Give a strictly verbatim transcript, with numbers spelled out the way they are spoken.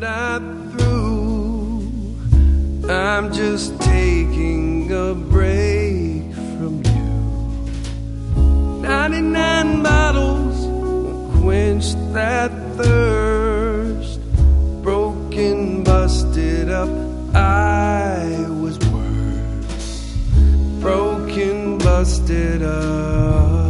not through. I'm just taking a break from you. Ninety-nine bottles won't quench that thirst. Broken, busted up, I was worse. Broken, busted up.